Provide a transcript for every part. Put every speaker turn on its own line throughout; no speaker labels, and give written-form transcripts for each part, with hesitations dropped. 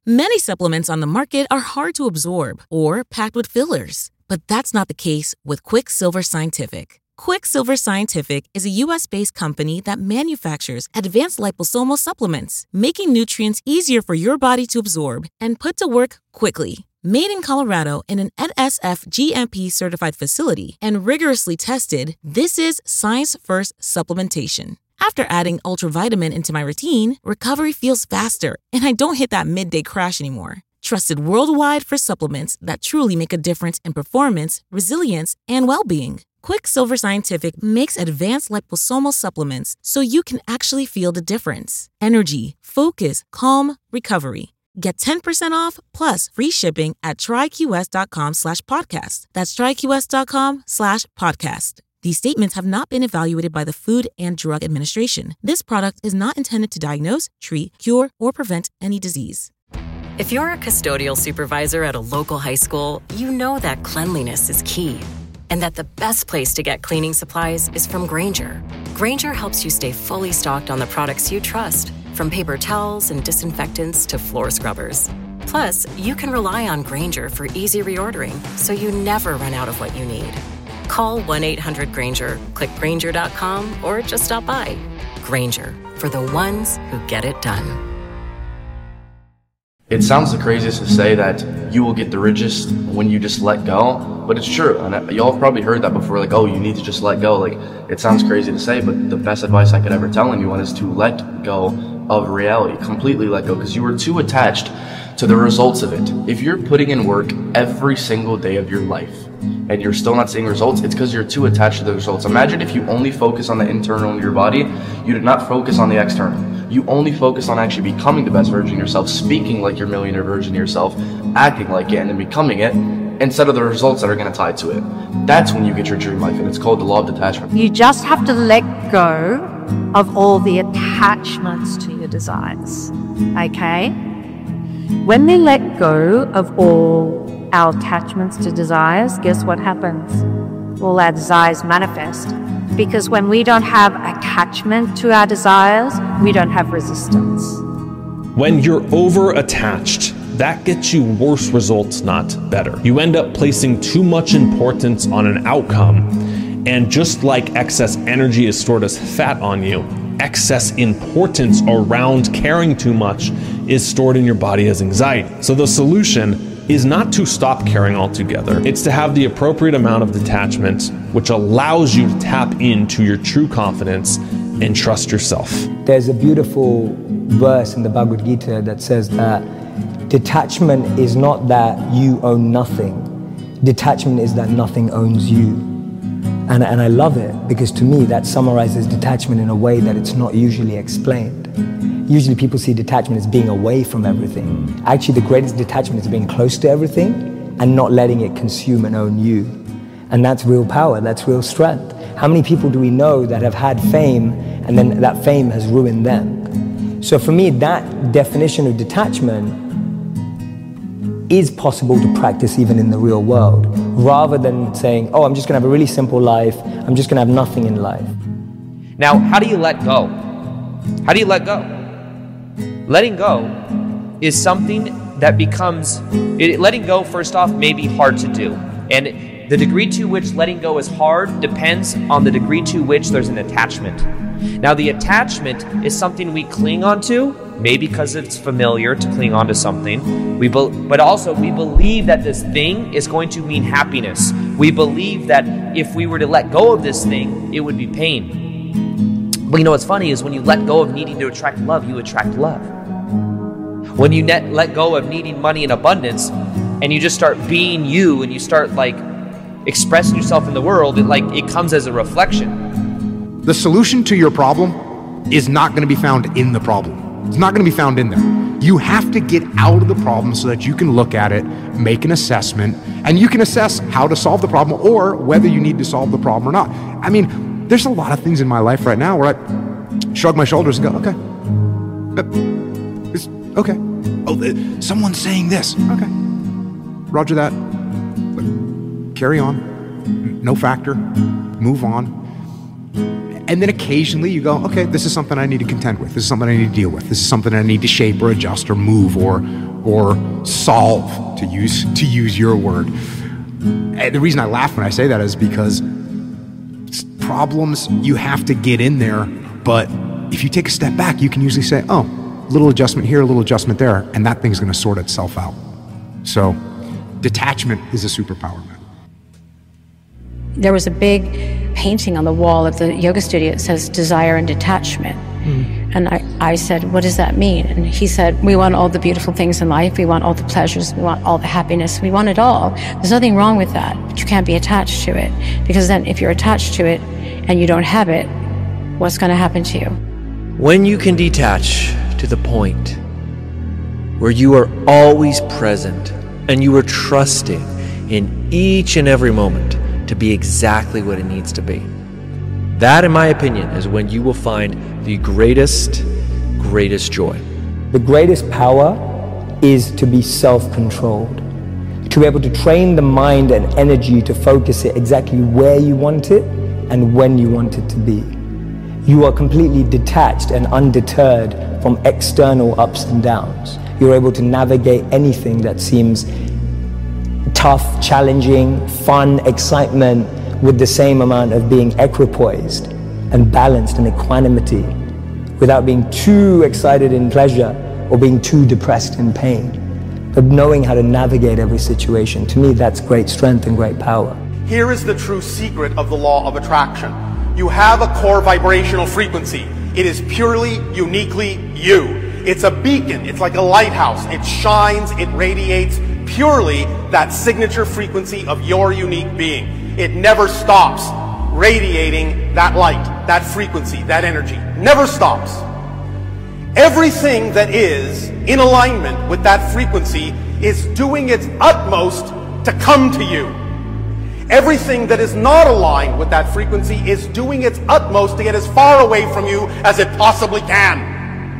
Many supplements on the market are hard to absorb or packed with fillers, but that's not the case with Quicksilver Scientific. Quicksilver Scientific is a U.S.-based company that manufactures advanced liposomal supplements, making nutrients easier for your body to absorb and put to work quickly. Made in Colorado in an NSF GMP certified facility and rigorously tested, this is science-first supplementation. After adding Ultravitamin into my routine, recovery feels faster and I don't hit that midday crash anymore. Trusted worldwide for supplements that truly make a difference in performance, resilience, and well-being. Quicksilver Scientific makes advanced liposomal supplements so you can actually feel the difference. Energy, focus, calm, recovery. Get 10% off plus free shipping at tryqs.com/podcast. That's tryqs.com/podcast. These statements have not been evaluated by the Food and Drug Administration. This product is not intended to diagnose, treat, cure, or prevent any disease.
If you're a custodial supervisor at a local high school, you know that cleanliness is key. And that the best place to get cleaning supplies is from Grainger. Grainger helps you stay fully stocked on the products you trust, from paper towels and disinfectants to floor scrubbers. Plus, you can rely on Grainger for easy reordering, so you never run out of what you need. Call 1-800-GRAINGER, click Grainger.com, or just stop by. Grainger, for the ones who get it done.
It sounds the craziest to say that you will get the richest when you just let go, but it's true. And y'all have probably heard that before, like, oh, you need to just let go. Like, it sounds crazy to say, but the best advice I could ever tell anyone is to let go of reality, completely let go, because you were too attached to the results of it. If you're putting in work every single day of your life and you're still not seeing results, it's because you're too attached to the results. Imagine if you only focus on the internal in your body, you did not focus on the external. You only focus on actually becoming the best version of yourself, speaking like your millionaire version of yourself, acting like it, and then becoming it, instead of the results that are going to tie to it. That's when you get your dream life, and it's called the law of detachment.
You just have to let go of all the attachments to your desires, okay? When we let go of all our attachments to desires, guess what happens? All our desires manifest. Because when we don't have attachment to our desires, we don't have resistance.
When you're over-attached, that gets you worse results, not better. You end up placing too much importance on an outcome, and just like excess energy is stored as fat on you, excess importance around caring too much is stored in your body as anxiety. So the solution is not to stop caring altogether. It's to have the appropriate amount of detachment, which allows you to tap into your true confidence and trust yourself.
There's a beautiful verse in the Bhagavad Gita that says that detachment is not that you own nothing. Detachment is that nothing owns you. And I love it, because to me that summarizes detachment in a way that it's not usually explained. Usually people see detachment as being away from everything. Actually, the greatest detachment is being close to everything and not letting it consume and own you. And that's real power, that's real strength. How many people do we know that have had fame and then that fame has ruined them? So for me, that definition of detachment is possible to practice even in the real world, rather than saying, oh, I'm just gonna have a really simple life, I'm just gonna have nothing in life.
Now, how do you let go? How do you let go? Letting go is something that letting go, first off, may be hard to do. And the degree to which letting go is hard depends on the degree to which there's an attachment. Now, the attachment is something we cling onto, maybe because it's familiar to cling onto something. But also we believe that this thing is going to mean happiness. We believe that if we were to let go of this thing, it would be pain. But you know what's funny is when you let go of needing to attract love, you attract love. When you let go of needing money in abundance and you just start being you and you start expressing yourself in the world, it comes as a reflection.
The solution to your problem is not going to be found in the problem. It's not going to be found in there. You have to get out of the problem so that you can look at it, make an assessment, and you can assess how to solve the problem or whether you need to solve the problem or not. I mean, there's a lot of things in my life right now where I shrug my shoulders and go, okay. It's okay. Oh, someone's saying this. Okay. Roger that. Carry on. No factor. Move on. And then occasionally you go, okay, this is something I need to contend with. This is something I need to deal with. This is something I need to shape or adjust or move or solve, to use your word. And the reason I laugh when I say that is because problems, you have to get in there, but if you take a step back, you can usually say, oh, a little adjustment here, a little adjustment there, and that thing's going to sort itself out. So detachment is a superpower, man.
There was a big painting on the wall of the yoga studio that says desire and detachment. And I said, what does that mean? And he said, we want all the beautiful things in life. We want all the pleasures. We want all the happiness. We want it all. There's nothing wrong with that, but you can't be attached to it. Because then if you're attached to it and you don't have it, what's going to happen to you?
When you can detach to the point where you are always present and you are trusting in each and every moment to be exactly what it needs to be. That, in my opinion, is when you will find the greatest joy.
The greatest power is to be self-controlled, to be able to train the mind and energy to focus it exactly where you want it and when you want it to be. You are completely detached and undeterred from external ups and downs. You're able to navigate anything that seems tough, challenging, fun, excitement, with the same amount of being equipoised and balanced in equanimity, without being too excited in pleasure or being too depressed in pain. But knowing how to navigate every situation, to me, that's great strength and great power.
Here is the true secret of the law of attraction. You have a core vibrational frequency. It is purely, uniquely you. It's a beacon. It's like a lighthouse. It shines, it radiates purely that signature frequency of your unique being. It never stops radiating that light, that frequency, that energy. Never stops. Everything that is in alignment with that frequency is doing its utmost to come to you. Everything that is not aligned with that frequency is doing its utmost to get as far away from you as it possibly can.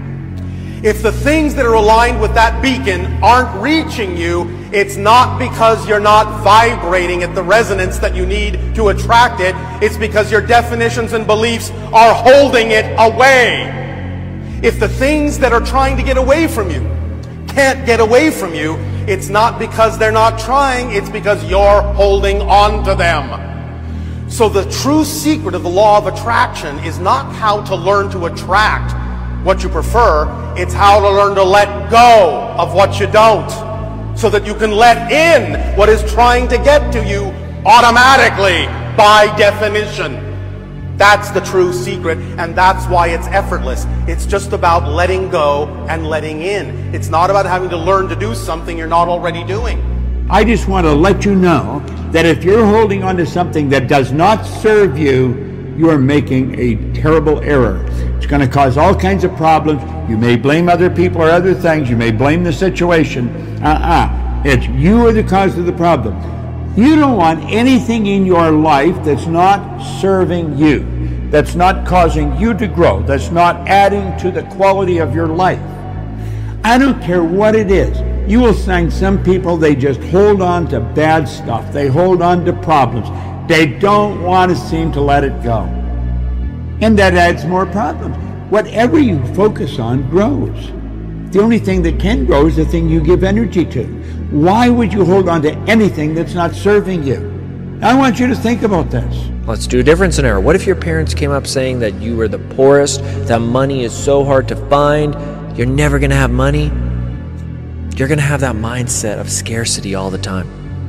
If the things that are aligned with that beacon aren't reaching you, it's not because you're not vibrating at the resonance that you need to attract it. It's because your definitions and beliefs are holding it away. If the things that are trying to get away from you can't get away from you, it's not because they're not trying, it's because you're holding on to them. So the true secret of the law of attraction is not how to learn to attract what you prefer, it's how to learn to let go of what you don't, so that you can let in what is trying to get to you automatically by definition. That's the true secret, and that's why it's effortless. It's just about letting go and letting in. It's not about having to learn to do something you're not already doing.
I just want to let you know that if you're holding on to something that does not serve you, you are making a terrible error. It's going to cause all kinds of problems. You may blame other people or other things. You may blame the situation. It's you are the cause of the problem. You don't want anything in your life that's not serving you, that's not causing you to grow, that's not adding to the quality of your life. I don't care what it is. You will find some people, they just hold on to bad stuff. They hold on to problems. They don't want to seem to let it go. And that adds more problems. Whatever you focus on grows. The only thing that can grow is the thing you give energy to. Why would you hold on to anything that's not serving you? I want you to think about this.
Let's do a different scenario. What if your parents came up saying that you were the poorest, that money is so hard to find, you're never going to have money? You're going to have that mindset of scarcity all the time.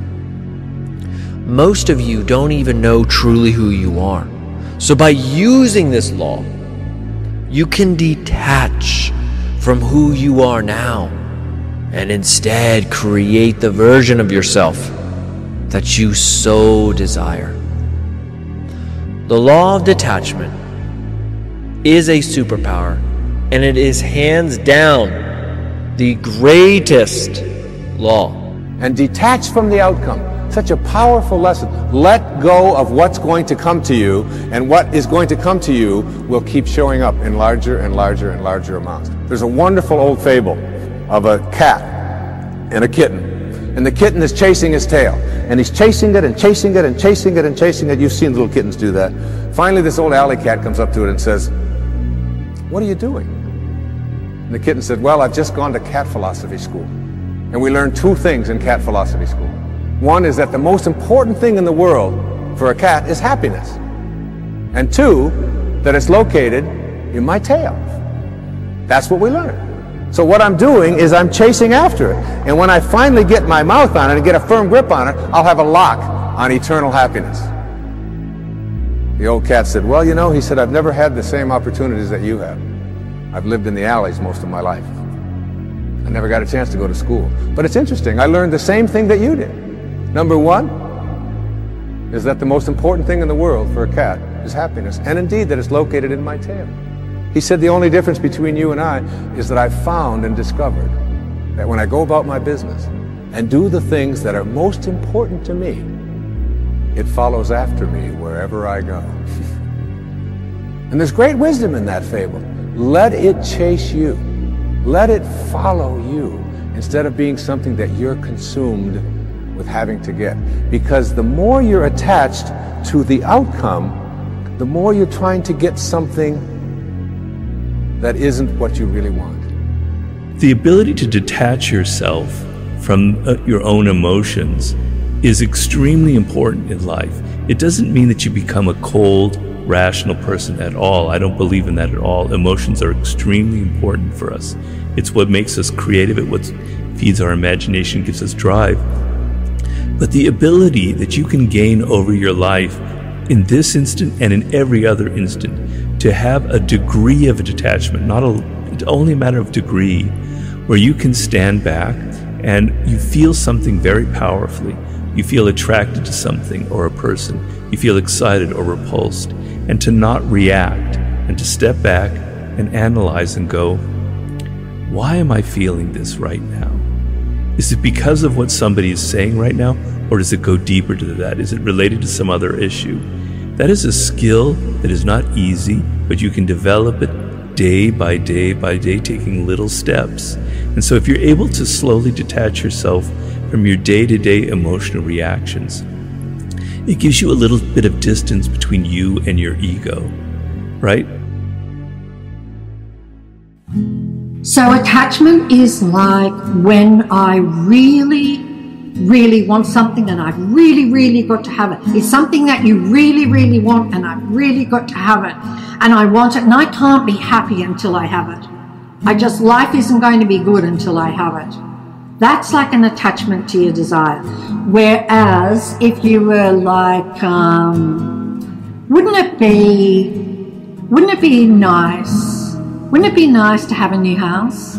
Most of you don't even know truly who you are. So by using this law, you can detach from who you are now and instead create the version of yourself that you so desire. The law of detachment is a superpower, and it is hands down the greatest law.
And detach from the outcome. Such a powerful lesson. Let go of what's going to come to you, and what is going to come to you will keep showing up in larger and larger and larger amounts. There's a wonderful old fable of a cat and a kitten, and the kitten is chasing his tail. and he's chasing it and chasing it and chasing it and chasing it. You've seen little kittens do that. Finally, this old alley cat comes up to it and says, "What are you doing?" And the kitten said, "Well, I've just gone to cat philosophy school. And we learned two things in cat philosophy school. One is that the most important thing in the world for a cat is happiness. And two, that it's located in my tail." That's what we learned. So what I'm doing is I'm chasing after it. And when I finally get my mouth on it and get a firm grip on it, I'll have a lock on eternal happiness. The old cat said, "Well, you know," he said, "I've never had the same opportunities that you have. I've lived in the alleys most of my life. I never got a chance to go to school. But it's interesting, I learned the same thing that you did. Number one is that the most important thing in the world for a cat is happiness, and indeed that it's located in my tail." He said, "The only difference between you and I is that I've found and discovered that when I go about my business and do the things that are most important to me, it follows after me wherever I go." And there's great wisdom in that fable. Let it chase you. Let it follow you instead of being something that you're consumed with having to get. Because the more you're attached to the outcome, the more you're trying to get something that isn't what you really want.
The ability to detach yourself from your own emotions is extremely important in life. It doesn't mean that you become a cold, rational person at all. I don't believe in that at all. Emotions are extremely important for us. It's what makes us creative. It's what feeds our imagination, gives us drive. But the ability that you can gain over your life in this instant and in every other instant to have a degree of a detachment, it's only a matter of degree, where you can stand back and you feel something very powerfully. You feel attracted to something or a person. You feel excited or repulsed. And to not react and to step back and analyze and go, why am I feeling this right now? Is it because of what somebody is saying right now? Or does it go deeper to that? Is it related to some other issue? That is a skill that is not easy, but you can develop it day by day by day, taking little steps. And so if you're able to slowly detach yourself from your day-to-day emotional reactions, it gives you a little bit of distance between you and your ego, right?
So attachment is like when I really want something and I've really got to have it. It's something that you really want and I've really got to have it. And I want it and I can't be happy until I have it. Life isn't going to be good until I have it. That's like an attachment to your desire. Whereas if you were like, wouldn't it be nice? Wouldn't it be nice to have a new house?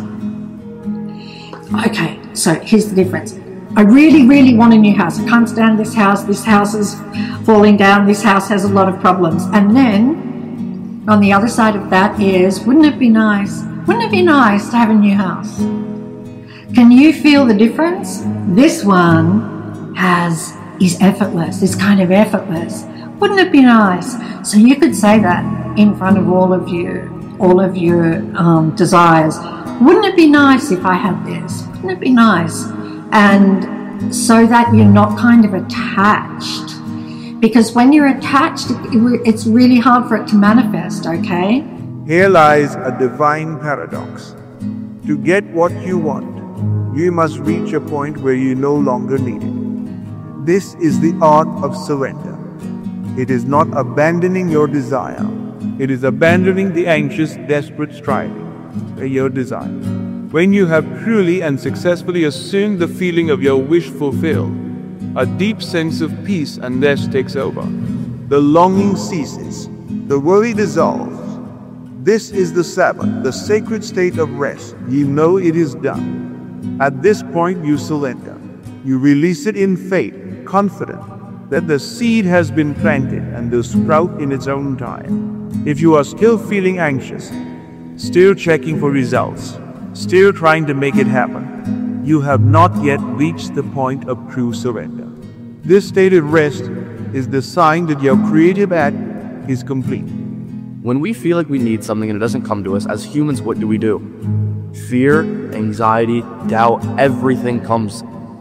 Okay, so here's the difference. I really want a new house. I can't stand this house. This house is falling down. This house has a lot of problems. And then on the other side of that is, wouldn't it be nice? Wouldn't it be nice to have a new house? Can you feel the difference? This one is effortless. It's kind of effortless. Wouldn't it be nice? So you could say that in front of all of your desires. Wouldn't it be nice if I had this? Wouldn't it be nice? And so that you're not kind of attached. Because when you're attached, it's really hard for it to manifest, okay?
Here lies a divine paradox. To get what you want, you must reach a point where you no longer need it. This is the art of surrender. It is not abandoning your desire. It is abandoning the anxious, desperate striving for your desire. When you have truly and successfully assumed the feeling of your wish fulfilled, a deep sense of peace and rest takes over. The longing ceases. The worry dissolves. This is the Sabbath, the sacred state of rest. You know it is done. At this point you surrender. You release it in faith, confident that the seed has been planted and will sprout in its own time. If you are still feeling anxious, still checking for results, still trying to make it happen, you have not yet reached the point of true surrender. This state of rest is the sign that your creative act is complete.
When we feel like we need something and it doesn't come to us, as humans, what do? Fear, anxiety, doubt, everything comes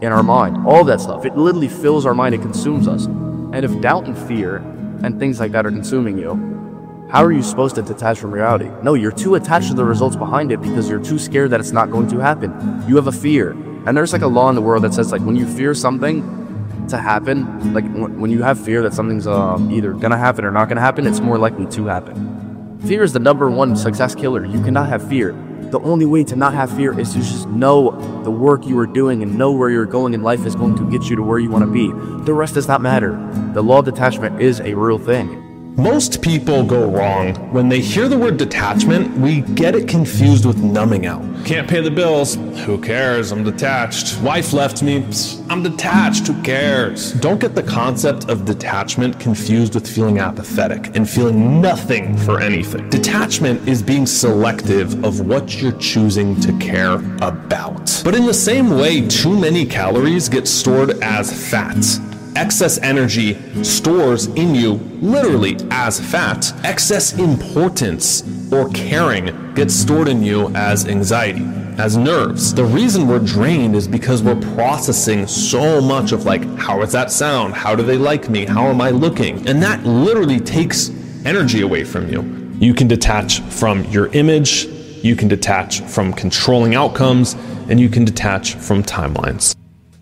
in our mind. All that stuff. It literally fills our mind. It consumes us. And if doubt and fear and things like that are consuming you, how are you supposed to detach from reality? No, you're too attached to the results behind it because you're too scared that it's not going to happen. You have a fear. And there's like a law in the world that says like when you fear something to happen, like when you have fear that something's either gonna happen or not gonna happen, it's more likely to happen. Fear is the #1 success killer. You cannot have fear. The only way to not have fear is to just know the work you are doing and know where you're going in life is going to get you to where you want to be. The rest does not matter. The law of detachment is a real thing.
Most people go wrong. When they hear the word detachment, we get it confused with numbing out. Can't pay the bills. Who cares? I'm detached. Wife left me. I'm detached. Who cares? Don't get the concept of detachment confused with feeling apathetic and feeling nothing for anything. Detachment is being selective of what you're choosing to care about. But in the same way, too many calories get stored as fat. Excess energy stores in you literally as fat. Excess importance or caring gets stored in you as anxiety, as nerves. The reason we're drained is because we're processing so much of like, how does that sound? How do they like me? How am I looking? And that literally takes energy away from you. You can detach from your image, you can detach from controlling outcomes, and you can detach from timelines.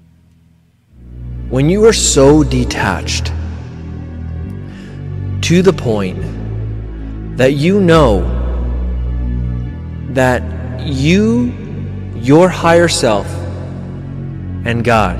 When you are so detached to the point that you know that your higher self and God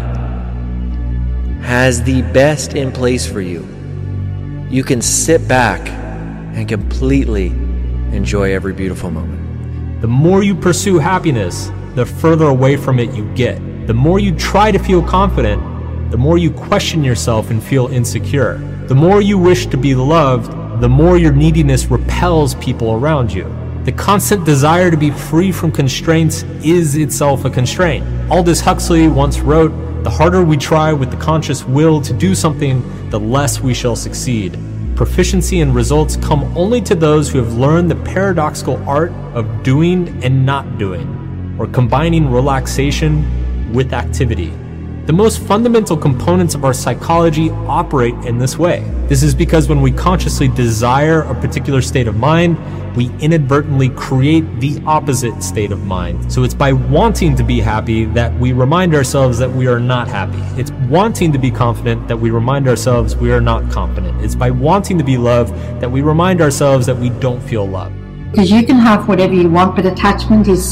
has the best in place for you, you can sit back and completely enjoy every beautiful moment.
The more you pursue happiness, the further away from it you get. The more you try to feel confident, the more you question yourself and feel insecure. The more you wish to be loved, the more your neediness repels people around you. The constant desire to be free from constraints is itself a constraint. Aldous Huxley once wrote, "The harder we try with the conscious will to do something, the less we shall succeed. Proficiency and results come only to those who have learned the paradoxical art of doing and not doing, or combining relaxation with activity." The most fundamental components of our psychology operate in this way. This is because when we consciously desire a particular state of mind, we inadvertently create the opposite state of mind. So it's by wanting to be happy that we remind ourselves that we are not happy. It's wanting to be confident that we remind ourselves we are not confident. It's by wanting to be loved that we remind ourselves that we don't feel loved.
Because you can have whatever you want, but attachment is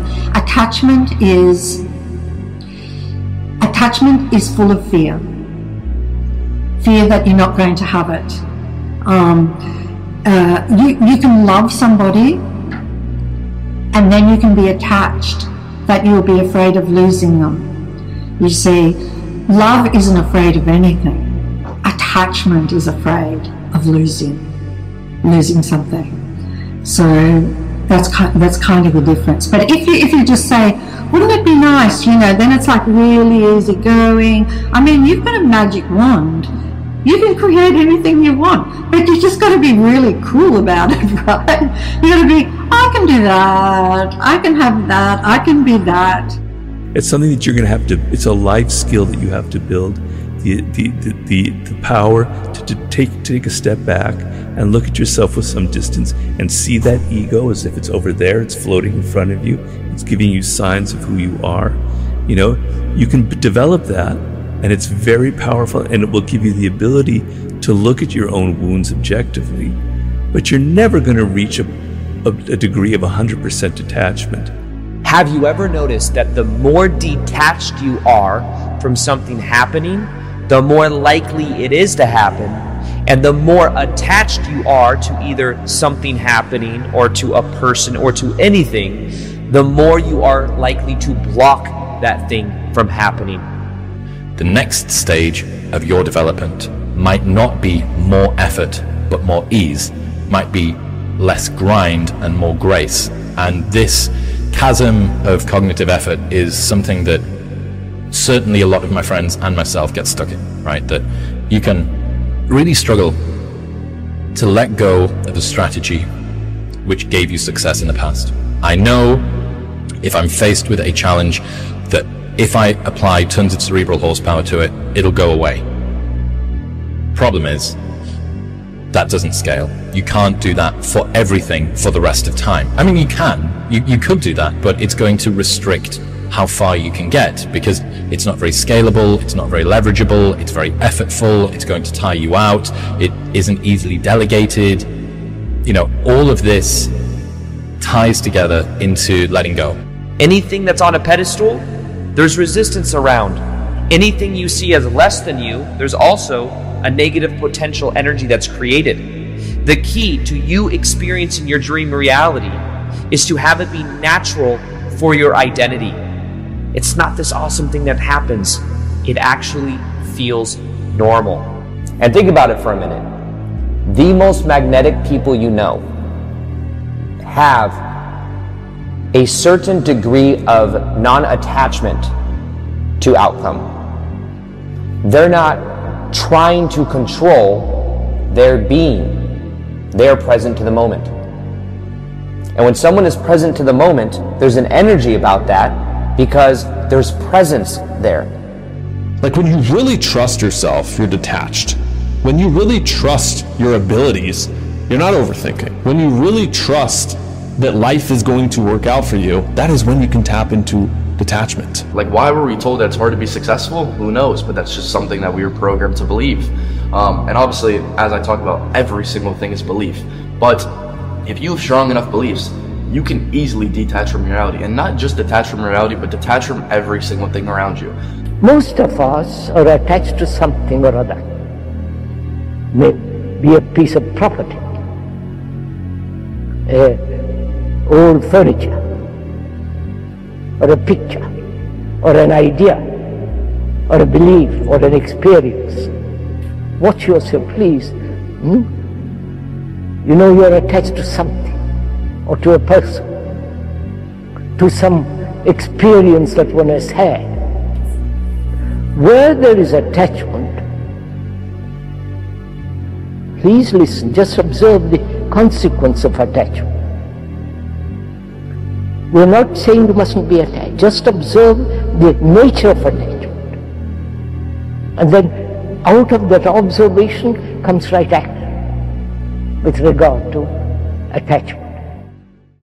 full of fear. Fear that you're not going to have it. You can love somebody and then you can be attached that you'll be afraid of losing them. You see, love isn't afraid of anything. Attachment is afraid of losing something. So that's kind of the difference. But if you just say, wouldn't it be nice, then it's like really easy going. I mean, you've got a magic wand. You can create anything you want, but you just got to be really cool about it, right? You got to be, I can do that, I can have that, I can be that.
It's something that you're going to have to, it's a life skill that you have to build. The power to take a step back and look at yourself with some distance and see that ego as if it's over there, it's floating in front of you, it's giving you signs of who you are. You can develop that, and it's very powerful, and it will give you the ability to look at your own wounds objectively, but you're never going to reach a degree of 100% detachment.
Have you ever noticed that the more detached you are from something happening, the more likely it is to happen, and the more attached you are to either something happening or to a person or to anything, the more you are likely to block that thing from happening.
The next stage of your development might not be more effort, but more ease, might be less grind and more grace. And this chasm of cognitive effort is something that certainly a lot of my friends and myself get stuck in, right? That you can really struggle to let go of a strategy which gave you success in the past. I know if I'm faced with a challenge that if I apply tons of cerebral horsepower to it, it'll go away. Problem is, that doesn't scale. You can't do that for everything for the rest of time. I mean, you can. You could do that, but it's going to restrict how far you can get because it's not very scalable, it's not very leverageable, it's very effortful, it's going to tire you out, it isn't easily delegated. You know, all of this ties together into letting go.
Anything that's on a pedestal, there's resistance around. Anything you see as less than you, there's also a negative potential energy that's created. The key to you experiencing your dream reality is to have it be natural for your identity. It's not this awesome thing that happens. It actually feels normal.
And think about it for a minute. The most magnetic people you know have a certain degree of non-attachment to outcome. They're not trying to control their being. They're present to the moment. And when someone is present to the moment, there's an energy about that because there's presence there.
Like when you really trust yourself, you're detached. When you really trust your abilities, you're not overthinking. When you really trust that life is going to work out for you, that is when you can tap into detachment.
Like, why were we told that it's hard to be successful? Who knows? But that's just something that we were programmed to believe. And obviously, as I talk about, every single thing is belief. But if you have strong enough beliefs, you can easily detach from reality. And not just detach from reality, but detach from every single thing around you.
Most of us are attached to something or other. Maybe a piece of property, old furniture, or a picture, or an idea, or a belief, or an experience. Watch yourself, please. You know you're attached to something, or to a person, to some experience that one has had. Where there is attachment, please listen, just observe the consequence of attachment. We're not saying you mustn't be attached, just observe the nature of attachment. And then out of that observation comes right action with regard to attachment.